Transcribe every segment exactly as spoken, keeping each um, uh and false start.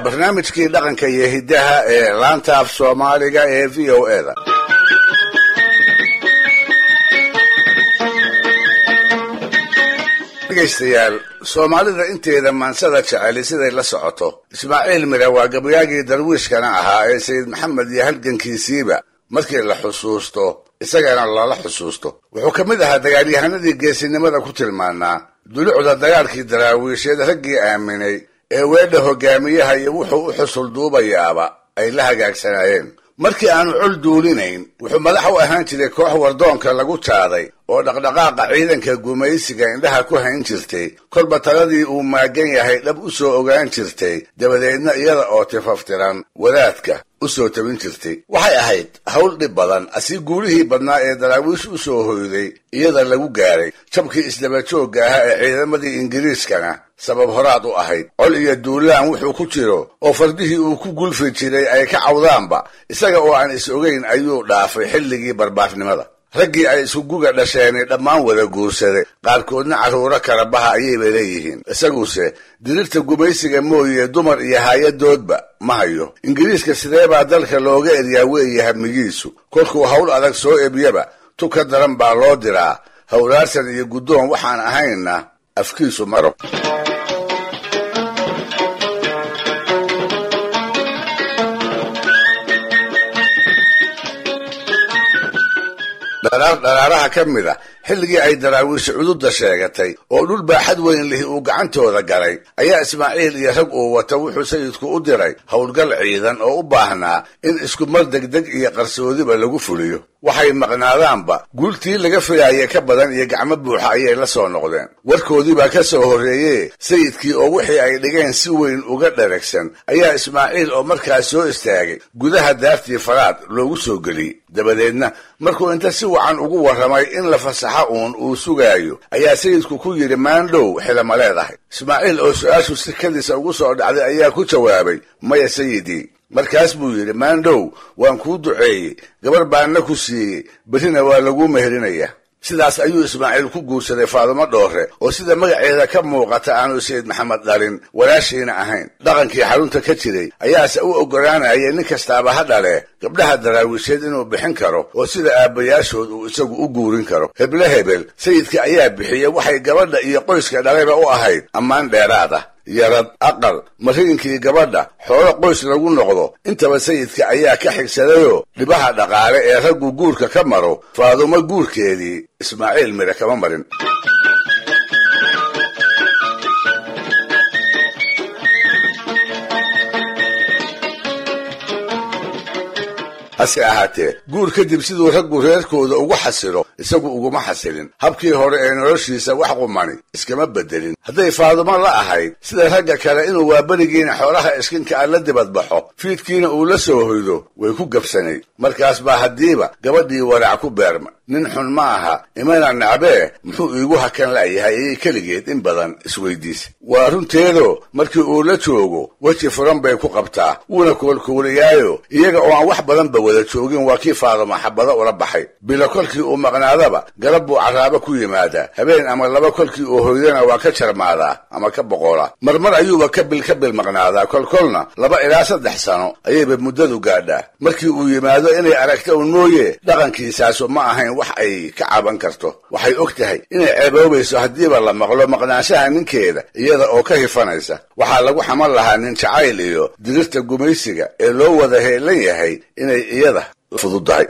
barnaamijkii dhaqanka iyo hiddaha ee laanta af soomaaliga ee v o e da. dhegaystayaal, soomaalida inteeda maansada jeceli siday la socoto, ismaaciil mire waa gabayaagii darwiishkana ahaa ee sayid maxamed iyo halgankiisiiba markii la xusuusto isagana lala xusuusto. wuxuu ka mid ahaa dagaalyahanadii geesinimada ku tilmaanaa dulucda dagaalkii daraawiisheed raggii aaminay ee weedha hogaamiyaha iyo wuxuu u xusul duubayaaba ay la hagaagsanaayeen. markii aanu col duulinayn wuxuu madax u ahaan jiray koox wardoonka lagu jaaday oo dhaqdhaqaaqa ciidanka gumaysiga indhaha ku hayn jirtay, kolba taladii uu maagan yahay dhab u soo ogaan jirtay, dabadeedna iyada oo tifaftiran wadaadka u soo tabin jirtay. waxay ahayd hawl dhib badan, asii guulihii badnaa ee daraawiish u soo hoyday iyada lagu gaaray, jabkii isdaba joogga ahaa ee ciidamadii ingiriiskana sabab horaad u ahayd. col iyo duulaan wuxuu ku jiro oo fardihii uu ku gulfi jiray ay ka cawdaanba, isaga oo aan is ogayn ayuu dhaafay xilligii barbaarnimada. raggii ay isku guga dhasheenay dhammaan wada guursaday, qaarkoodna carruuro kala baha ayayba leeyihiin. isaguse dirirta gumaysiga mooye dumar iyo haayadoodba ma hayo. ingiriiska sidee baa dalka looga eryaa weeye hamigiisu, kolkuu hawl adag soo ebyaba tu ka daran baa loo diraa, hawlaarsan iyo guddoon waxaan ahaynna afkiisu maro. dharaar dharaaraha ka mid a xilligii ay daraawiish cududa sheegatay oo dhul baaxad weyn lihi uu gacantooda galay, ayaa ismaaciil iyo rag uu wata wuxuu sayidku u diray howlgal ciidan oo u baahnaa in isku mar degdeg iyo qarsoodiba lagu fuliyo. waxay maqnaadaanba guultii laga filaayay ka badan iyo gacmo buuxa ayay la soo noqdeen. warkoodii baa ka soo horreeyee sayidkii oo wixii ay dhigeen si weyn uga dheragsan ayaa ismaaciil oo markaas soo istaagay gudaha daartii faraad loogu soo geliyey. dabadeedna markuu inta si wacan ugu warramay in la fasaxa uun uu sugaayo, ayaa sayidku ku yidhi maandhow xilama leedahay. ismaaciil oo su-aashu sikadiisa ugu soo dhacday ayaa ku jawaabay maya sayidii. markaas buu yidhi maandhow waan kuu duceeyey, gabar baanna ku siiyey, berrina waa laguu meherinayaa. sidaas ayuu ismaaciil ku guursaday faadumo dhoore oo sida magaceeda ka muuqata aanu sayid maxamed dhalin, walaashiina ahayn. dhaqankii xarunta ka jiray ayaase u oggolaanayay nin kastaaba ha dhale gabdhaha daraawiisheed inuu bixin karo oo sida aabbayaashood uu isagu u guurin karo. heble hebel sayidka ayaa bixiyey waxay gabadha iyo qoyska dhalayba u ahayd ammaan dheeraad ah. yarad, aqal, mariinkii gabadha, xoolo qoys lagu noqdo, intaba sayidka ayaa ka xigsadayoo dhibaha dhaqaale ee raggu guurka ka maro faadumo guurkeedii ismaaciil mire kama marin. hase ahaatee guur kadib siduu raggu reerkooda ugu xasilo isagu uguma xasilin. habkii hore ee noloshiisa wax qumani iskama bedelin. hadday faadumo la ahayd sida ragga kale inuu waaberigiina xoolaha iskinka a la dibadbaxo, fiidkiina uu la soo hoydo way ku gabsanayd. markaas baa haddiiba gabadhii waraac ku beerma. nin xun ma aha, imana nacbee muxuu iigu hakan la'yahay ayay keligeed in badan isweydiisay. waa runteedoo markii uu la joogo weji furan bay ku qabtaa, wuuna koolkooliyaayo iyaga oo aan wax badanba wada joogin waa kii faaduma xabado ula baxay. bilo kolkii uu maqnaadaba garab buu carraabo ku yimaadaa, habeen ama laba kolkii uu hoydana waa ka jarmaadaa ama ka boqolaa. marmar ayuuba ka bil ka bil maqnaadaa, kolkolna laba ilaa saddex sano ayayba muddadu gaadhaa. markii uu yimaado inay aragta un mooye dhaqankiisaasu ma ahayn wax ay ka caban karto. waxay og tahay inay ceeboobayso haddiiba la maqlo maqnaanshaha ninkeeda iyada oo ka hifanaysa. waxaa lagu xaman lahaa nin jacayl iyo dirirta gumaysiga ee loo wada heelan yahay inay iyada fududahay.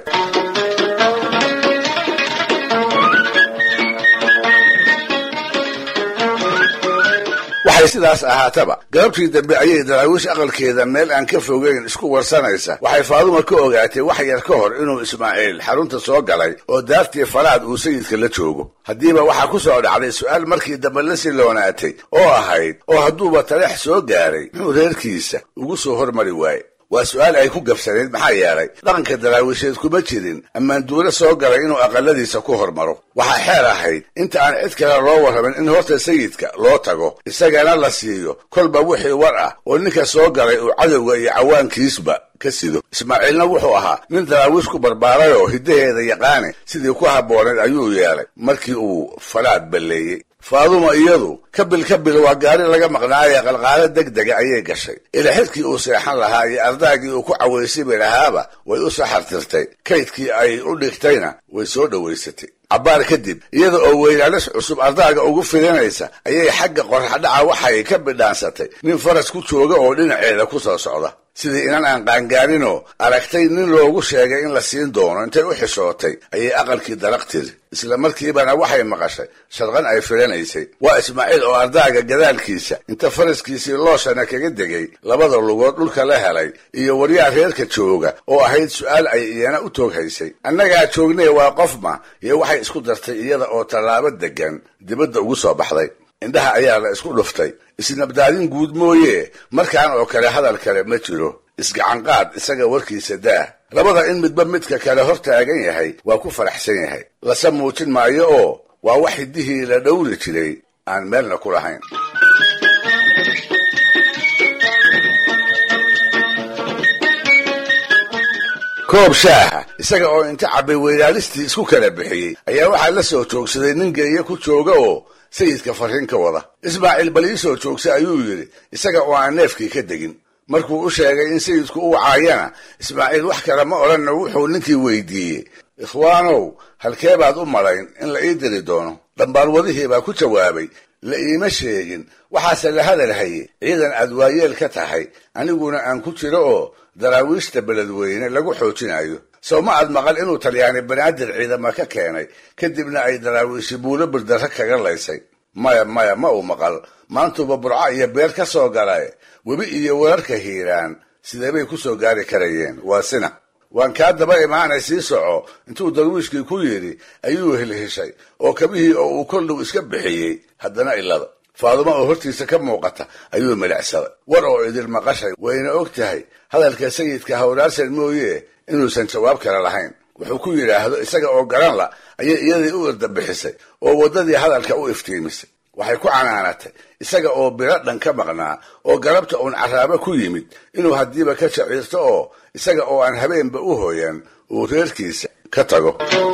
waxay sidaas ahaataba galabtii dambe ayay daraawiish aqalkeeda meel aan ka fogeyn isku warsanaysa. waxay faaduma ka ogaatay wax yar ka hor inuu ismaaciil xarunta soo galay oo daartii faraad uu sayidka la joogo. haddiiba waxaa ku soo dhacday su-aal markii dambe la siloonaatay oo ahayd oo hadduuba taleex soo gaaray muxuu reerkiisa ugu soo hormari waaye. waa su-aal ay ku gabsanayd, maxaa yeelay dhaqanka daraawiisheed kuma jirin ammaanduule soo galay inuu aqaladiisa ku hormaro. waxaa xeer ahayd inta aan cid kale loo warramin in horta sayidka loo tago, isagana la siiyo kolba wixii war ah oo ninka soo galay uu cadowga iyo cawaankiisba ka sido. ismaaciilna wuxuu ahaa nin daraawiish ku barbaarayoo hiddaheeda yaqaane sidii ku habbooneed ayuu yeelay markii uu falaad balleeyey. faaduma iyadu kabil kabil waa gaari laga maqnaaya qalqaalo degdega ayay gashay ila xilkii uu seexan lahaa iyo ardaagii uu ku cawaysibi lahaaba way u saxartirtay kaydkii ay u dhigtayna way soo dhowaysatay cabbaar kadib iyada oo weylaalis cusub ardaaga ugu filinaysa ayay xagga qorraxdhaca waxay ka bidhaansatay nin faras ku jooga oo dhinaceeda ku soo socda sidii inan aan qaangaarinoo aragtay nin loogu sheegay in la siin doono intay u xishootay ayay aqalkii daraq tiri isla markiibana waxay maqashay sharqan ay filanaysay waa ismaaciil oo ardaaga gadaalkiisa inta faraskiisii looshana kaga degay labada lugood dhulka la helay iyo waryaa reerka jooga oo ahayd su'aal ay iyana u tooghaysay annagaa joognee waa qofma iyo waxay isku dartay iyada oo tallaabo degan dibadda ugu soo baxday indhaha ayaa la isku dhuftay isnabdaadin guud mooye markaan oo kale hadal kale ma jiro isgacanqaad isaga warkiisa daah labada in midba midka kale hor taagan yahay waa ku faraxsan yahay lase muujin maayo oo waa wax hiddihii la dhowri jiray aan meelna ku lahayn koob shaaha isaga oo inta cabbay weylaalistii isku kala bixiyey ayaa waxaa la soo joogsaday nin geeye ku jooga oo sayidka farriin ka wada ismaaciil bal ii soo joogsa ayuu yidhi isaga oo aan neefkii ka degin markuu u sheegay in sayidku u wacaayana ismaaciil wax kale ma odhanna wuxuu ninkii weydiiyey ikhwaanow halkee baad u malayn in la ii diri doono dhambaarwadihii baa ku jawaabay la iima sheegin waxaase la hadal haye ciidan aad waayeel ka tahay aniguna aan ku jiro oo daraawiishta beledweyne lagu xoojinayo sow ma aad maqal inuu talyaani banaadir ciidama ka keenay kadibna ay daraawiishi buulo birdarra kaga laysay maya maya ma uu maqal maantuuba burco iyo beer ka soo galay webi iyo wararka hiiraan sidee bay ku soo gaari karayeen waa sina waan kaa daba imaanay sii soco intuu darwiishkii ku yidhi ayuu hilhishay oo kabihii oo uu koldhow iska bixiyey haddana ilada faaduma oo hortiisa ka muuqata ayuu milicsaday war oo idil maqashay wayna og tahay hadalka sayidka hawraarsan mooye inuusan jawaab kale lahayn wuxuu ku yidhaahdo isaga oo garan la ayay iyadii u irda bixisay oo waddadii hadalka u iftiimisay waxay ku canaanatay isaga oo bilo dhan ka maqnaa oo galabta uun carraabo ku yimid inuu haddiiba ka shaciirto oo isaga oo aan habeenba u hooyan uu reerkiisa ka tago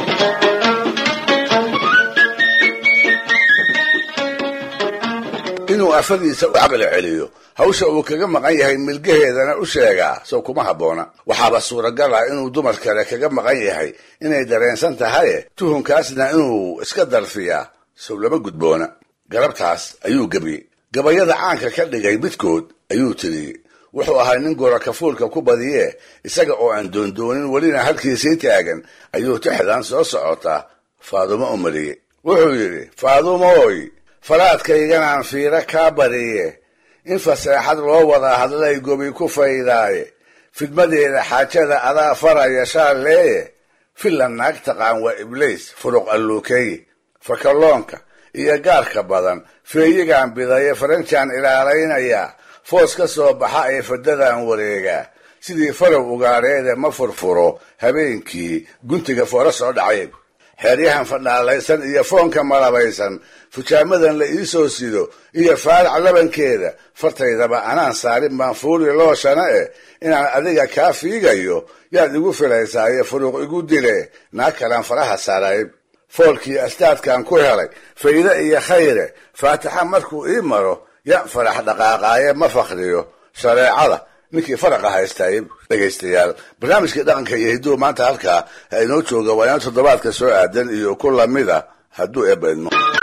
inuu afadiisa u caqli celiyo hawsha uu kaga maqan yahay milgaheedana u sheegaa sow kuma habboona waxaaba suuragal ah inuu dumar kale kaga maqan yahay inay dareensan tahaye tuhunkaasna inuu iska darfiyaa sow lama gudboona galabtaas ayuu gebiyey gabayada caanka ka dhigay midkood ayuu tiriyey wuxuu ahaa nin gora kafuulka ku badiyee isaga oo aan doondoonin welina halkiisii taagan ayuu tixdan soo socotaa faadumo u mariyey wuxuu yidhi faadumooy faraadkayganaan fiiro kaa bariye in faseexad loo wada hadlay gobi ku faydaaye fidmadeeda xaajada adaa faraya shaalleeye filan naag taqaan waa ibliis furuq alluukeeye fakalloonka iyo gaarka badan feeyigaan bidaye faranjaan ilaalaynayaa foos ka soo baxa ee fadadaan wareegaa sidii farow ugaareede ma furfuro habeenkii guntiga foora soo dhacay xeeryahan fadhaalaysan iyo foonka malabaysan fujaamadan la ii soo sido iyo faarac labankeeda fartaydaba anaan saarin baan fuuli looshana eh inaan adiga kaa fiigayo yaad igu filaysaaye furuuq igu dile naag kalaan faraha saarayb foolkii astaadkan ku helay fayde iyo khayre faatixa markuu ii maro ya farax dhaqaaqaaye ma fakriyo shareecada ninkii faraqa haystayb dhegaystayaal barnaamijkii dhaqanka iyo hidduu maanta halkaa ha inoo jooga waa inaan toddobaadka soo aadan iyo ku lamida hadduu eebba idmo